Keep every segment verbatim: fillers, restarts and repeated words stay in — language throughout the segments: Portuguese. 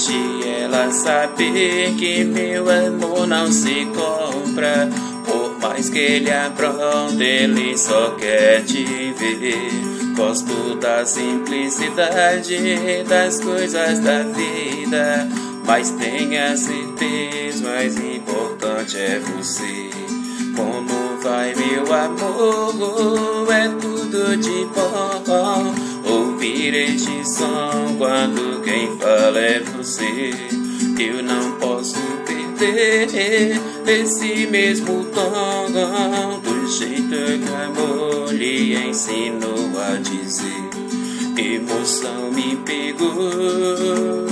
Deixe ela saber que meu amor não se compra. Por mais que ele apronte, ele só quer te ver. Gosto da simplicidade das coisas da vida, mas tenha certeza, mais importante é você. Como vai, meu amor? É tudo de bom ouvir este som quando quem fala é você. Eu não posso perder esse mesmo tom, do jeito que o amor lhe ensinou a dizer. Emoção me pegou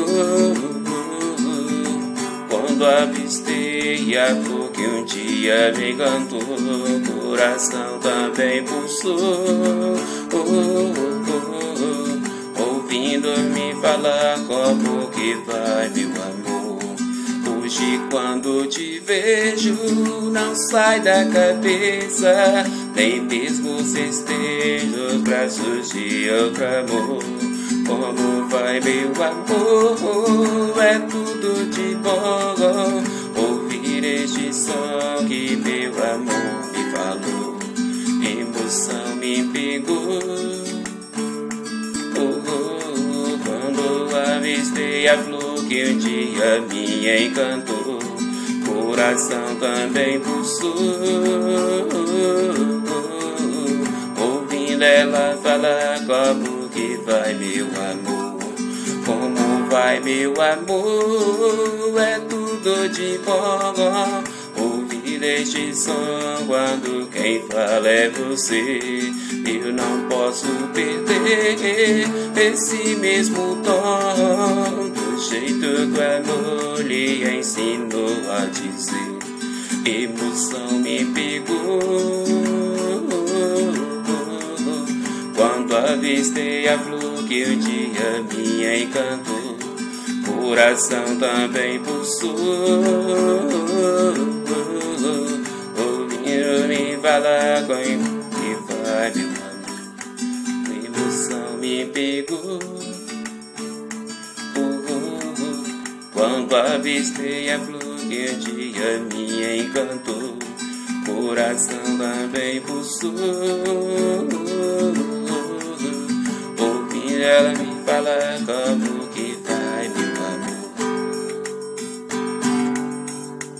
quando avistei a flor que um dia me encantou. Coração também pulsou, ouvindo-me falar como que vai, meu amor. Hoje quando te vejo não sai da cabeça, nem mesmo se esteja nos braços de outro amor. Como vai, meu amor? É tudo de bom ouvir este som que meu amor me falou. Emoção me pegou quando avistei a flor que um dia me encantou. Coração também pulsou, ouvindo ela falar como que vai, meu amor. Como vai, meu amor? É tudo de bom ouvir este som quando quem fala é você. Eu não posso perder esse mesmo tom, do jeito que o amor lhe ensinou a dizer. Emoção me pegou quando avistei a flor que um dia me encantou. Coração também pulsou, ouvindo-me falar com que vai, meu amor. Emoção me pegou quando avistei a flor que um dia me encantou. Coração também pulsou, ouvindo ela me falar como